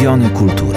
Ulubione kultury.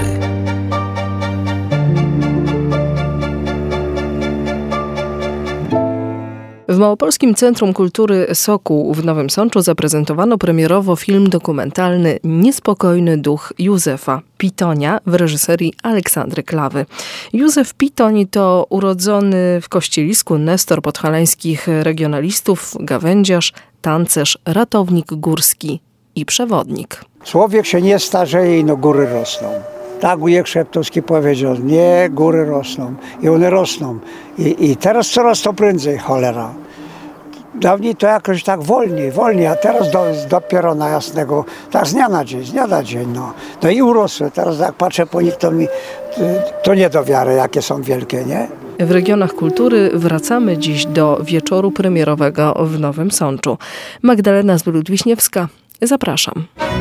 W Małopolskim Centrum Kultury Sokół w Nowym Sączu zaprezentowano premierowo film dokumentalny Niespokojny duch Józefa Pitonia w reżyserii Aleksandry Klawy. Józef Pitoń to urodzony w Kościelisku nestor podhalańskich regionalistów, gawędziarz, tancerz, ratownik górski i przewodnik. Człowiek się nie starzeje i no góry rosną. Tak wujek Szeptowski powiedział, nie, góry rosną i one rosną. I teraz coraz to prędzej, cholera. Dawniej to jakoś tak wolniej, a teraz dopiero na jasnego, tak z dnia na dzień. No i urosły. Teraz jak patrzę po nich, to nie do wiary, jakie są wielkie, nie? W regionach kultury wracamy dziś do wieczoru premierowego w Nowym Sączu. Magdalena Zbylut-Wiśniewska, zapraszam.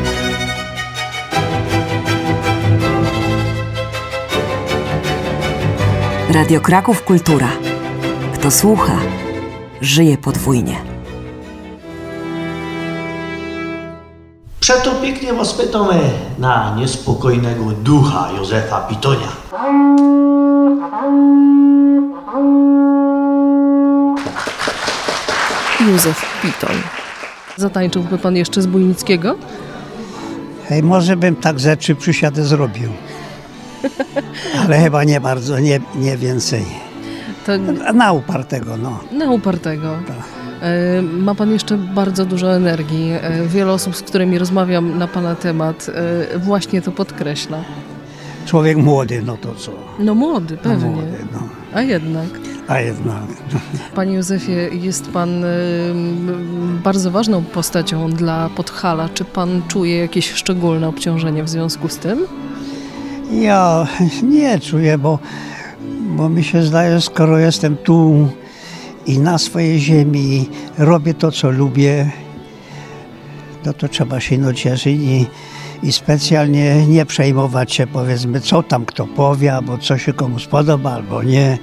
Radio Kraków Kultura. Kto słucha, żyje podwójnie. Przeto pięknie was pytamy na niespokojnego ducha Józefa Pitonia. Józef Pitoń. Zatańczyłby pan jeszcze z Bujnickiego? Hej, może bym tak ze 3 przysiady zrobił. Ale chyba nie bardzo, nie więcej. To... Na upartego, no. Na upartego. Tak. Ma pan jeszcze bardzo dużo energii. Wiele osób, z którymi rozmawiam na pana temat, właśnie to podkreśla. Człowiek młody, no to co? No młody, pewnie. No młody, no. A jednak. Panie Józefie, jest pan bardzo ważną postacią dla Podhala. Czy pan czuje jakieś szczególne obciążenie w związku z tym? Ja nie czuję, bo mi się zdaje, skoro jestem tu i na swojej ziemi robię to, co lubię, no to trzeba się cieszyć i specjalnie nie przejmować się, powiedzmy, co tam kto powie, albo co się komu spodoba, albo nie.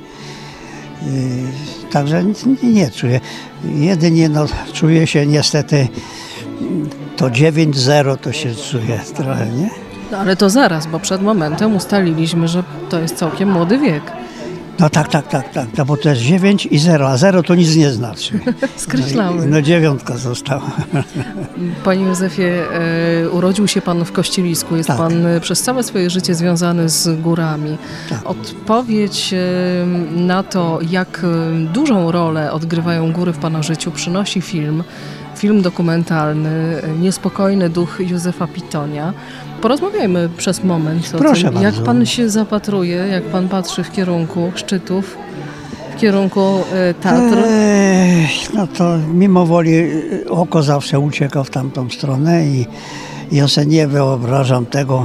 Także nie czuję. Jedynie czuję się niestety, to 9-0 to się czuje trochę, nie? No ale to zaraz, bo przed momentem ustaliliśmy, że to jest całkiem młody wiek. No tak, no bo to jest 9 i 0, a 0 to nic nie znaczy. Skreślamy. No 9 została. Panie Józefie, urodził się pan w Kościelisku, jest pan przez całe swoje życie związany z górami. Tak. Odpowiedź na to, jak dużą rolę odgrywają góry w pana życiu, przynosi film dokumentalny Niespokojny duch Józefa Pitonia. Porozmawiajmy przez moment o Proszę tym, bardzo. jak pan się zapatruje, jak pan patrzy w kierunku szczytów, w kierunku Tatr. No to mimo woli oko zawsze ucieka w tamtą stronę i ja sobie nie wyobrażam tego,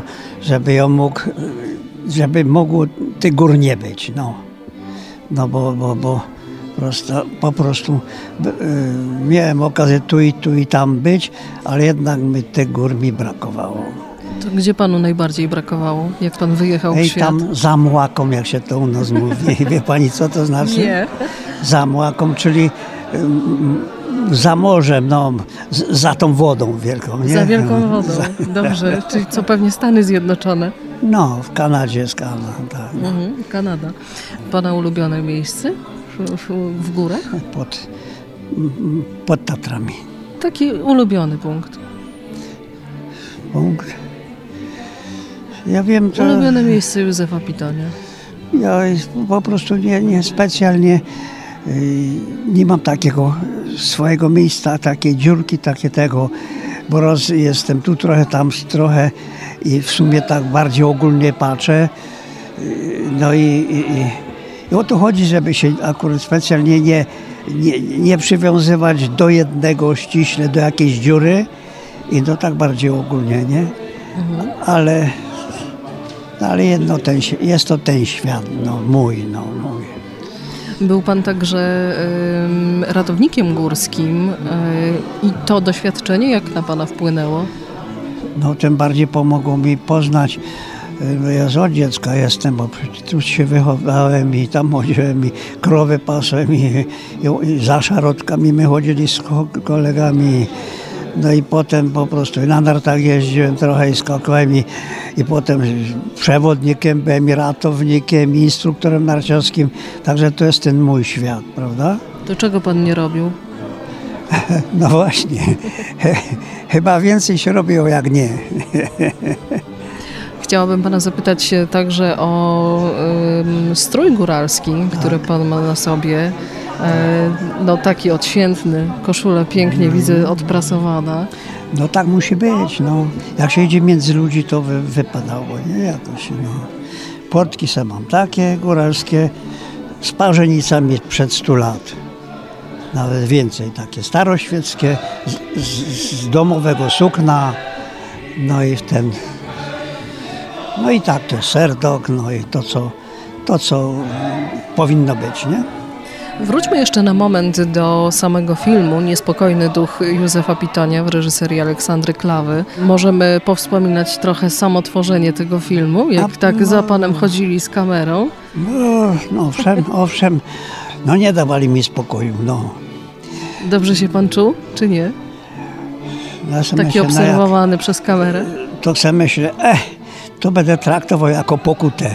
żeby mogło tych gór nie być. No bo po prostu miałem okazję tu i tam być, ale jednak tych gór mi brakowało. To gdzie panu najbardziej brakowało, jak pan wyjechał w świat? Tam za Młaką, jak się to u nas mówi. Wie pani, co to znaczy? Nie. Za Młaką, czyli za morzem, za tą wodą wielką. Nie? Za wielką wodą, dobrze. Czyli co, pewnie Stany Zjednoczone? No, w Kanadzie jest Kanada. Tak. Kanada. Pana ulubione miejsce w górach? Pod Tatrami. Taki ulubiony punkt. Ja wiem, że... Ulubione miejsce Józefa Pitonia. Ja po prostu nie specjalnie nie mam takiego swojego miejsca, takiej dziurki, bo raz jestem tu trochę, tam trochę i w sumie tak bardziej ogólnie patrzę. No i o to chodzi, żeby się akurat specjalnie nie przywiązywać do jednego ściśle, do jakiejś dziury i to tak bardziej ogólnie, nie? Ale jedno jest to ten świat, mój. Był pan także ratownikiem górskim i to doświadczenie jak na pana wpłynęło? No tym bardziej pomogło mi poznać, ja od dziecka jestem, bo tu się wychowałem i tam chodziłem i krowy pasłem i za szarotkami my chodzili z kolegami. No i potem po prostu na nartach jeździłem trochę i skakałem i potem przewodnikiem byłem, i ratownikiem, i instruktorem narciarskim. Także to jest ten mój świat, prawda? To czego pan nie robił? No właśnie, chyba więcej się robiło jak nie. Chciałabym pana zapytać także o strój góralski, który pan ma na sobie. No taki odświętny, koszula pięknie widzę odprasowana. No tak musi być, no. Jak się idzie między ludzi, to wypadało, nie? Jakoś, no. Portki se mam takie góralskie, z parzenicami przed 100 lat. Nawet więcej, takie staroświeckie, z domowego sukna, no i no i tak, to jest serdok, no i to co powinno być, nie? Wróćmy jeszcze na moment do samego filmu Niespokojny duch Józefa Pitonia w reżyserii Aleksandry Klawy. Możemy powspominać trochę samo tworzenie tego filmu, jak za panem chodzili z kamerą. No owszem, no nie dawali mi spokoju, no. Dobrze się pan czuł, czy nie? Taki obserwowany przez kamerę? To sobie myślę, to będę traktował jako pokutę.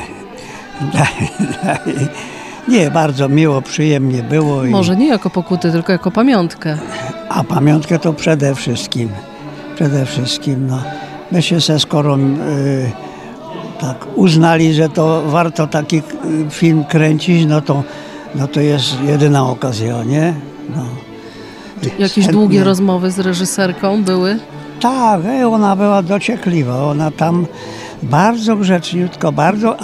Nie, bardzo miło, przyjemnie było. Może nie jako pokutę, tylko jako pamiątkę. A pamiątkę to przede wszystkim, no. Myślę, że skoro tak uznali, że to warto taki film kręcić, no to jest jedyna okazja, nie? No. Jakieś długie rozmowy z reżyserką były? Tak, ona była dociekliwa, ona tam bardzo grzeczniutko,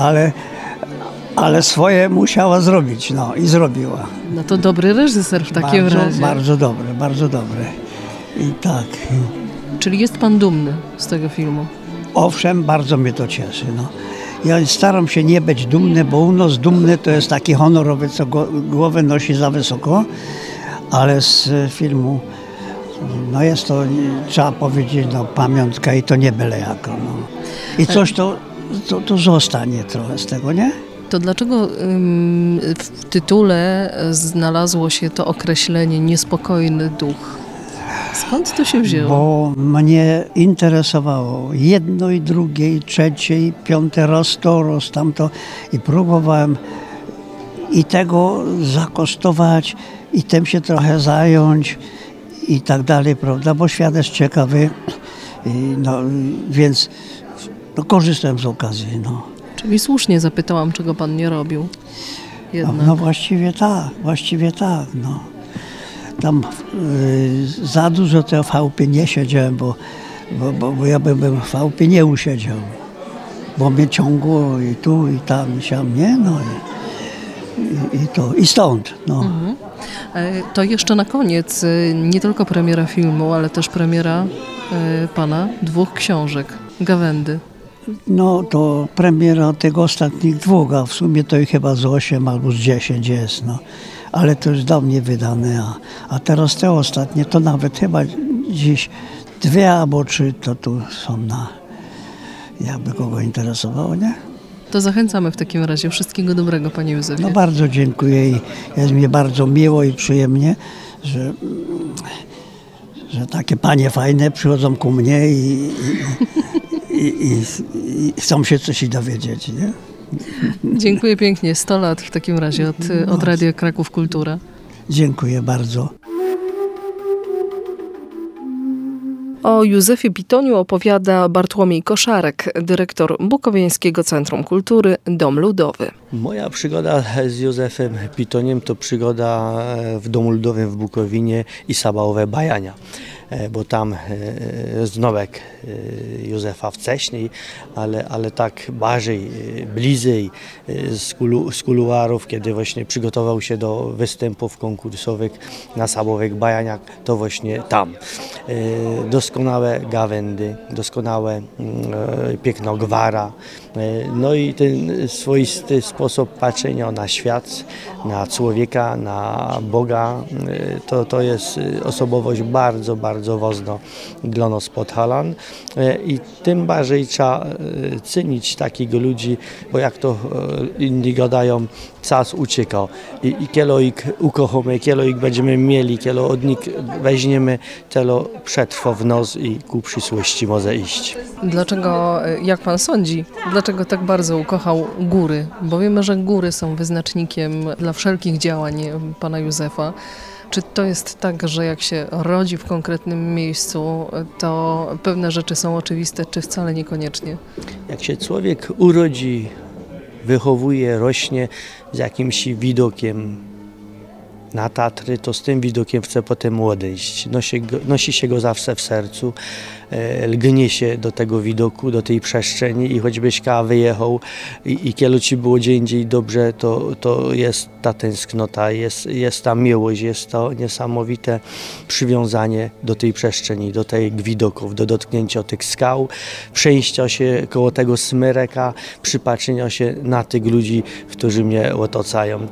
ale swoje musiała zrobić, no i zrobiła. No to dobry reżyser w takim razie. Bardzo dobry. I tak. Czyli jest pan dumny z tego filmu? Owszem, bardzo mnie to cieszy, no. Ja staram się nie być dumny, bo u nas dumny to jest taki honorowy, co głowę nosi za wysoko, ale z filmu, no jest to, trzeba powiedzieć, no pamiątka i to nie byle jako, no. I coś to zostanie trochę z tego, nie? To dlaczego w tytule znalazło się to określenie niespokojny duch? Skąd to się wzięło? Bo mnie interesowało jedno i drugie, i trzecie, i piąte, raz tamto i próbowałem i tego zakosztować, i tym się trochę zająć i tak dalej, prawda, bo świat jest ciekawy, no, więc no, korzystałem z okazji, no. Czyli słusznie zapytałam, czego pan nie robił. No właściwie tak, no. Tam za dużo tego w chałupie nie siedziałem, bo ja bym w chałupie nie usiedział, bo mnie ciągło i tu, i tam, i siam, nie? No i stąd, no. Mhm. To jeszcze na koniec, nie tylko premiera filmu, ale też premiera pana 2 książek, Gawędy. No to premiera tych ostatnich 2, a w sumie to ich chyba z 8 albo z 10 jest, no. Ale to już dawniej wydane, a teraz te ostatnie to nawet chyba dziś 2 albo 3 to tu są jakby kogo interesowało, nie? To zachęcamy w takim razie. Wszystkiego dobrego, panie Józefie. No bardzo dziękuję i jest mi bardzo miło i przyjemnie, że takie panie fajne przychodzą ku mnie i chcą się coś dowiedzieć, nie? Dziękuję pięknie. 100 lat w takim razie od Radia Kraków Kultura. Dziękuję bardzo. O Józefie Pitoniu opowiada Bartłomiej Koszarek, dyrektor Bukowiańskiego Centrum Kultury Dom Ludowy. Moja przygoda z Józefem Pitoniem to przygoda w Domu Ludowym w Bukowinie i Sabałowe Bajania, bo tam znowek Józefa wcześniej, ale tak bardziej bliżej z kuluarów, kiedy właśnie przygotował się do występów konkursowych na Sabałowych Bajaniach, to właśnie tam. Doskonałe gawędy, doskonałe piękno gwara, no i ten swoisty sposób patrzenia na świat, na człowieka, na Boga, to jest osobowość bardzo, bardzo ważna dla nas Podhalan. i tym bardziej trzeba cenić takich ludzi, bo jak to inni gadają, czas ucieka i kielo ich ukochamy, kielo ich będziemy mieli, kielo od nich weźmiemy, telo przetrwa w nos i ku przyszłości może iść. Dlaczego, jak pan sądzi, dlaczego tak bardzo ukochał góry? Bo wiemy, że góry są wyznacznikiem dla wszelkich działań pana Józefa. Czy to jest tak, że jak się rodzi w konkretnym miejscu, to pewne rzeczy są oczywiste, czy wcale niekoniecznie? Jak się człowiek urodzi, wychowuje, rośnie z jakimś widokiem na Tatry, to z tym widokiem chce potem odejść. Nosi się go zawsze w sercu, lgnie się do tego widoku, do tej przestrzeni i choćbyś wyjechał i kiedy ci było gdzie indziej dobrze, to jest ta tęsknota, jest ta miłość, jest to niesamowite przywiązanie do tej przestrzeni, do tych widoków, do dotknięcia tych skał, przejścia się koło tego smyreka, przypatrzenia się na tych ludzi, którzy mnie otaczają.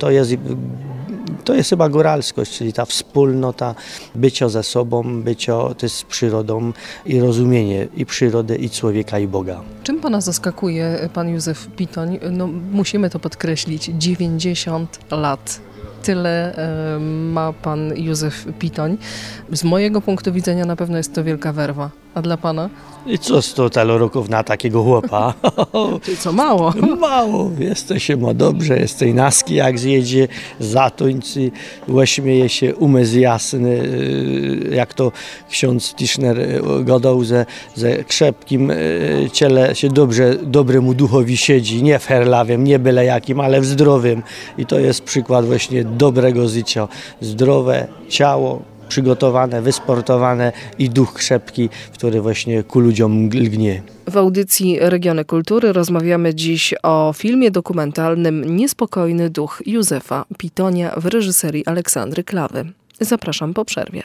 To jest chyba góralskość, czyli ta wspólnota, bycia ze sobą, bycia z przyrodą i rozumienie i przyrody, i człowieka, i Boga. Czym pana zaskakuje pan Józef Pitoń? No, musimy to podkreślić, 90 lat. Tyle ma pan Józef Pitoń. Z mojego punktu widzenia na pewno jest to wielka werwa. A dla pana? I co z to tyle roków na takiego chłopa? Czyli co, mało? Mało. Jesteś ma dobrze, jesteś naski jak zjedzie, zatończy, uśmieje się, umysł jasny, jak to ksiądz Tischner gadał, ze krzepkim ciele się dobremu duchowi siedzi, nie w herlawiem, nie byle jakim, ale w zdrowym. I to jest przykład właśnie dobrego życia. Zdrowe ciało, przygotowane, wysportowane i duch krzepki, który właśnie ku ludziom lgnie. W audycji Regiony Kultury rozmawiamy dziś o filmie dokumentalnym Niespokojny duch Józefa Pitonia w reżyserii Aleksandry Klawy. Zapraszam po przerwie.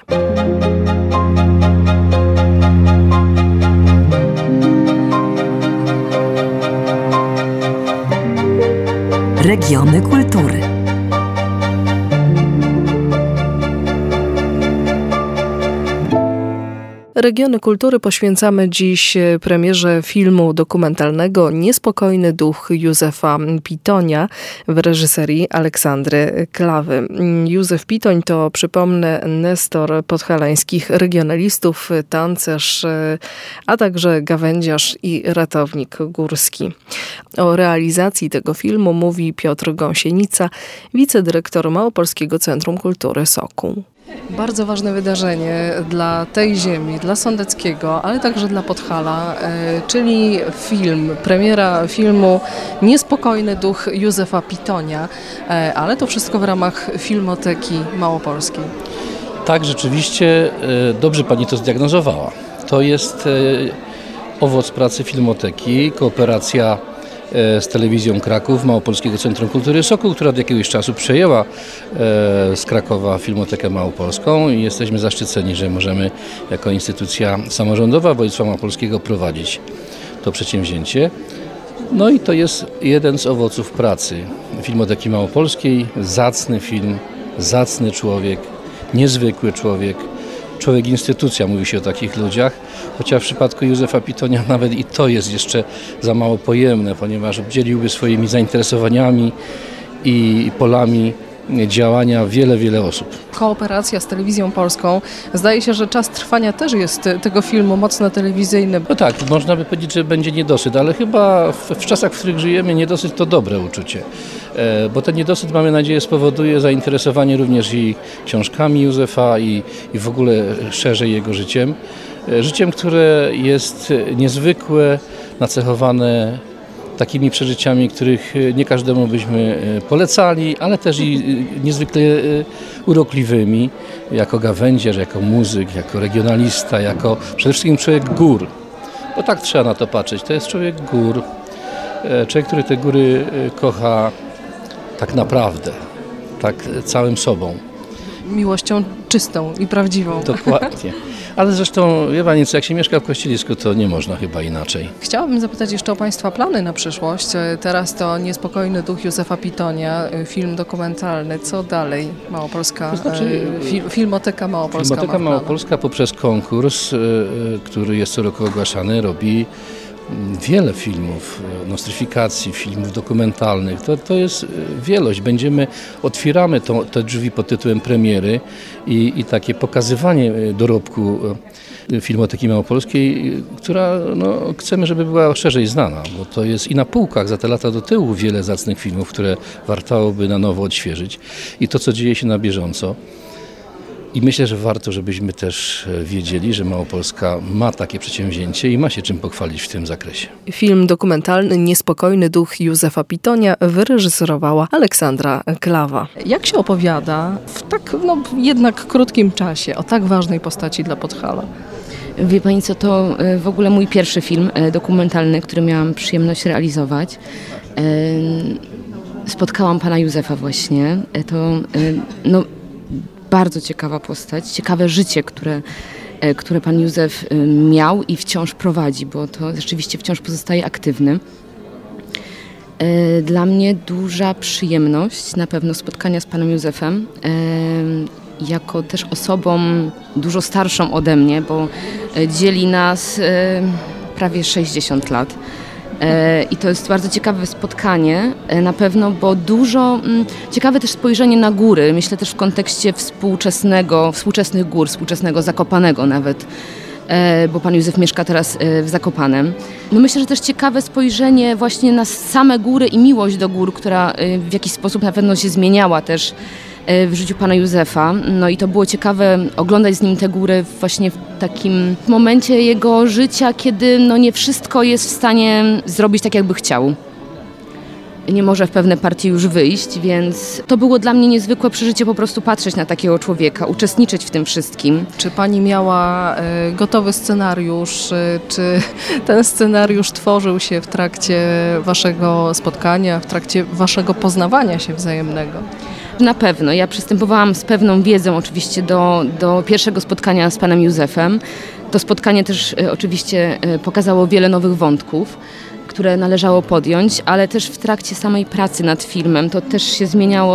Regiony Kultury. Regiony Kultury poświęcamy dziś premierze filmu dokumentalnego Niespokojny duch Józefa Pitonia w reżyserii Aleksandry Klawy. Józef Pitoń to, przypomnę, nestor podhalańskich regionalistów, tancerz, a także gawędziarz i ratownik górski. O realizacji tego filmu mówi Piotr Gąsienica, wicedyrektor Małopolskiego Centrum Kultury Sokół. Bardzo ważne wydarzenie dla tej ziemi, dla Sądeckiego, ale także dla Podhala, czyli premiera filmu Niespokojny duch Józefa Pitonia, ale to wszystko w ramach Filmoteki Małopolskiej. Tak, rzeczywiście dobrze pani to zdiagnozowała. To jest owoc pracy Filmoteki, kooperacja z Telewizją Kraków, Małopolskiego Centrum Kultury Sokół, która od jakiegoś czasu przejęła z Krakowa Filmotekę Małopolską i jesteśmy zaszczyceni, że możemy jako instytucja samorządowa województwa małopolskiego prowadzić to przedsięwzięcie. No i to jest jeden z owoców pracy Filmoteki Małopolskiej. Zacny film, zacny człowiek, niezwykły człowiek instytucja, mówi się o takich ludziach, chociaż w przypadku Józefa Pitonia nawet i to jest jeszcze za mało pojemne, ponieważ obdzieliłby swoimi zainteresowaniami i polami działania wiele osób. Kooperacja z Telewizją Polską. Zdaje się, że czas trwania też jest tego filmu mocno telewizyjny. No tak, można by powiedzieć, że będzie niedosyt, ale chyba w czasach, w których żyjemy, niedosyt to dobre uczucie. Bo ten niedosyt, mamy nadzieję, spowoduje zainteresowanie również i książkami Józefa i w ogóle szerzej jego życiem. Życiem, które jest niezwykłe, nacechowane takimi przeżyciami, których nie każdemu byśmy polecali, ale też i niezwykle urokliwymi, jako gawędziarz, jako muzyk, jako regionalista, jako przede wszystkim człowiek gór. Bo tak trzeba na to patrzeć. To jest człowiek gór, człowiek, który te góry kocha tak naprawdę, tak całym sobą. miłością czystą i prawdziwą. Dokładnie. Ale zresztą, wie pani co, jak się mieszka w Kościelisku, to nie można chyba inaczej. Chciałabym zapytać jeszcze o Państwa plany na przyszłość. Teraz to Niespokojny duch Józefa Pitonia, film dokumentalny. Co dalej? Małopolska, Filmoteka Małopolska. Filmoteka Małopolska poprzez konkurs, który jest co roku ogłaszany, robi wiele filmów, nostryfikacji, filmów dokumentalnych. To jest wielość. Otwieramy te drzwi pod tytułem premiery i takie pokazywanie dorobku Filmoteki Małopolskiej, która chcemy, żeby była szerzej znana, bo to jest i na półkach za te lata do tyłu wiele zacnych filmów, które warto by na nowo odświeżyć i to, co dzieje się na bieżąco. I myślę, że warto, żebyśmy też wiedzieli, że Małopolska ma takie przedsięwzięcie i ma się czym pochwalić w tym zakresie. Film dokumentalny Niespokojny duch Józefa Pitonia wyreżyserowała Aleksandra Klawa. Jak się opowiada w tak jednak krótkim czasie o tak ważnej postaci dla Podhala? Wie pani co, to w ogóle mój pierwszy film dokumentalny, który miałam przyjemność realizować. Spotkałam pana Józefa właśnie. To bardzo ciekawa postać, ciekawe życie, które pan Józef miał i wciąż prowadzi, bo to rzeczywiście wciąż pozostaje aktywny. Dla mnie duża przyjemność na pewno spotkania z panem Józefem, jako też osobą dużo starszą ode mnie, bo dzieli nas prawie 60 lat. I to jest bardzo ciekawe spotkanie na pewno, bo ciekawe też spojrzenie na góry, myślę też w kontekście współczesnych gór, współczesnego Zakopanego nawet, bo pan Józef mieszka teraz w Zakopanem. Myślę, że też ciekawe spojrzenie właśnie na same góry i miłość do gór, która w jakiś sposób na pewno się zmieniała też w życiu pana Józefa. I to było ciekawe oglądać z nim te góry właśnie w takim momencie jego życia, kiedy nie wszystko jest w stanie zrobić tak, jakby chciał. Nie może w pewne partie już wyjść, więc to było dla mnie niezwykłe przeżycie po prostu patrzeć na takiego człowieka, uczestniczyć w tym wszystkim. Czy pani miała gotowy scenariusz, czy ten scenariusz tworzył się w trakcie waszego spotkania, w trakcie waszego poznawania się wzajemnego? Na pewno. Ja przystępowałam z pewną wiedzą oczywiście do pierwszego spotkania z panem Józefem. To spotkanie też oczywiście pokazało wiele nowych wątków, które należało podjąć, ale też w trakcie samej pracy nad filmem to też się zmieniało.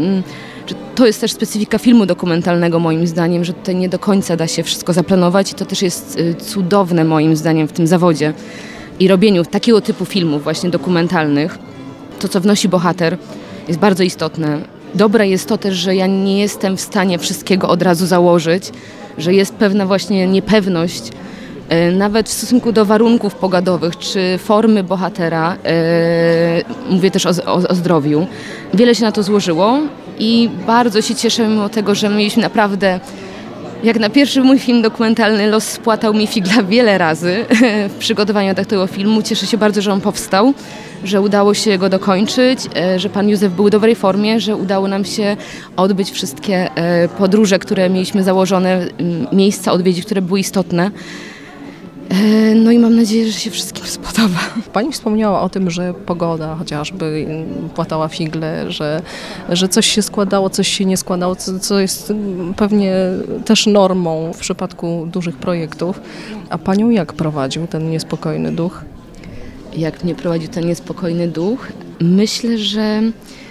To jest też specyfika filmu dokumentalnego moim zdaniem, że tutaj nie do końca da się wszystko zaplanować i to też jest cudowne moim zdaniem w tym zawodzie i robieniu takiego typu filmów właśnie dokumentalnych. To, co wnosi bohater, jest bardzo istotne. Dobre jest to też, że ja nie jestem w stanie wszystkiego od razu założyć, że jest pewna właśnie niepewność, nawet w stosunku do warunków pogodowych czy formy bohatera, mówię też o zdrowiu. Wiele się na to złożyło i bardzo się cieszę mimo tego, że mieliśmy naprawdę, jak na pierwszy mój film dokumentalny, los spłatał mi figla wiele razy w przygotowaniu do tego filmu. Cieszę się bardzo, że on powstał, że udało się go dokończyć, że pan Józef był w dobrej formie, że udało nam się odbyć wszystkie podróże, które mieliśmy założone, miejsca odwiedzić, które były istotne. I mam nadzieję, że się wszystkim spodoba. Pani wspomniała o tym, że pogoda chociażby płatała figle, że coś się składało, coś się nie składało, co jest pewnie też normą w przypadku dużych projektów. A panią jak prowadził ten niespokojny duch? Jak mnie prowadził ten niespokojny duch? Myślę, że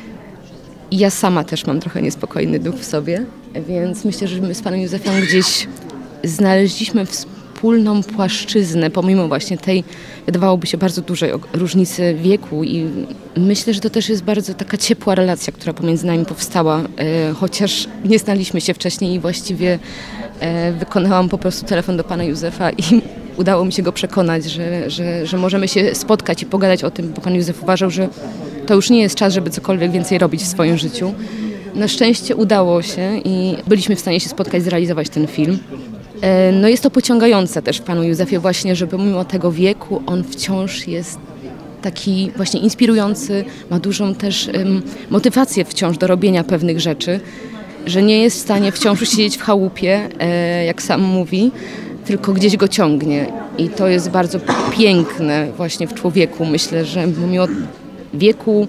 ja sama też mam trochę niespokojny duch w sobie, więc myślę, że my z panem Józefem gdzieś znaleźliśmy wspólną płaszczyznę, pomimo właśnie tej, wydawałoby się, bardzo dużej różnicy wieku i myślę, że to też jest bardzo taka ciepła relacja, która pomiędzy nami powstała, chociaż nie znaliśmy się wcześniej i właściwie wykonałam po prostu telefon do pana Józefa i udało mi się go przekonać, że możemy się spotkać i pogadać o tym, bo pan Józef uważał, że to już nie jest czas, żeby cokolwiek więcej robić w swoim życiu. Na szczęście udało się i byliśmy w stanie się spotkać, zrealizować ten film. Jest to pociągające też w panu Józefie właśnie, że pomimo tego wieku on wciąż jest taki właśnie inspirujący, ma dużą też motywację wciąż do robienia pewnych rzeczy, że nie jest w stanie wciąż siedzieć w chałupie, jak sam mówi, tylko gdzieś go ciągnie i to jest bardzo piękne właśnie w człowieku. Myślę, że pomimo wieku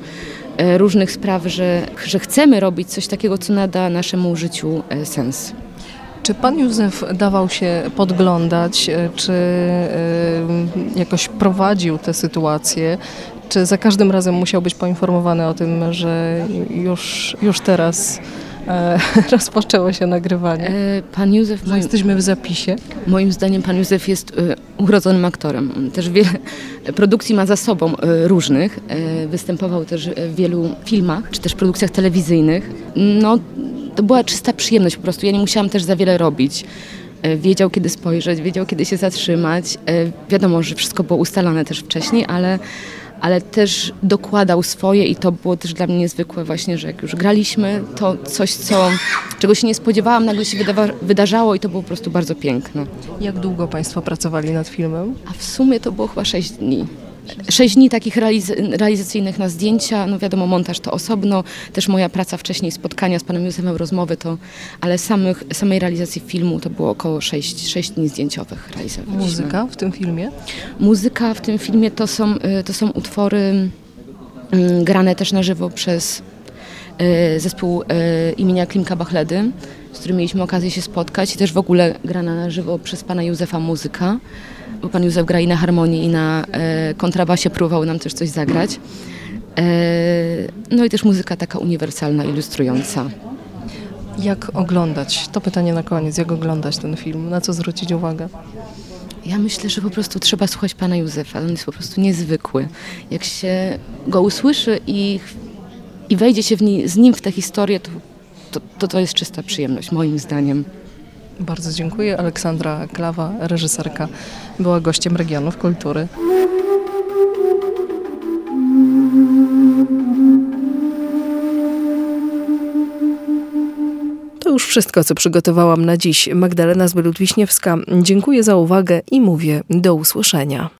różnych spraw, że chcemy robić coś takiego, co nada naszemu życiu sens. Czy pan Józef dawał się podglądać, czy jakoś prowadził tę sytuację? Czy za każdym razem musiał być poinformowany o tym, że już teraz rozpoczęło się nagrywanie? Pan Józef... Jesteśmy w zapisie. Moim zdaniem pan Józef jest urodzonym aktorem. Też wiele produkcji ma za sobą różnych. Występował też w wielu filmach, czy też produkcjach telewizyjnych. No, to była czysta przyjemność po prostu. Ja nie musiałam też za wiele robić. Wiedział, kiedy spojrzeć, wiedział, kiedy się zatrzymać. Wiadomo, że wszystko było ustalone też wcześniej, ale też dokładał swoje i to było też dla mnie niezwykłe właśnie, że jak już graliśmy, to coś, czego się nie spodziewałam, nagle się wydarzało i to było po prostu bardzo piękne. Jak długo państwo pracowali nad filmem? A w sumie to było chyba 6 dni. 6 dni takich realizacyjnych na zdjęcia, no wiadomo, montaż to osobno, też moja praca wcześniej, spotkania z panem Józefem, rozmowy ale samej realizacji filmu to było około 6 dni zdjęciowych realizowaliśmy. Muzyka w tym filmie? Muzyka w tym filmie to są utwory grane też na żywo przez zespół imienia Klimka Bachledy, z którym mieliśmy okazję się spotkać i też w ogóle grana na żywo przez pana Józefa muzyka, bo pan Józef gra i na harmonii, i na kontrabasie, próbował nam też coś zagrać. No i też muzyka taka uniwersalna, ilustrująca. Jak oglądać? To pytanie na koniec. Jak oglądać ten film? Na co zwrócić uwagę? Ja myślę, że po prostu trzeba słuchać pana Józefa. On jest po prostu niezwykły. Jak się go usłyszy i wejdzie się z nim w tę historię, to jest czysta przyjemność, moim zdaniem. Bardzo dziękuję. Aleksandra Klawa, reżyserka, była gościem Regionów Kultury. To już wszystko, co przygotowałam na dziś. Magdalena Zbylut-Wiśniewska. Dziękuję za uwagę i mówię do usłyszenia.